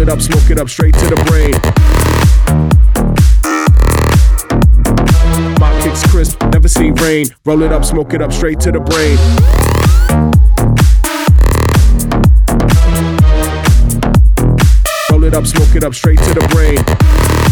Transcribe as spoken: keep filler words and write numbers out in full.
it up, smoke it up, straight to the brain. My kicks crisp, never seen rain. Roll it up, smoke it up, straight to the brain. Roll it up, smoke it up, straight to the brain.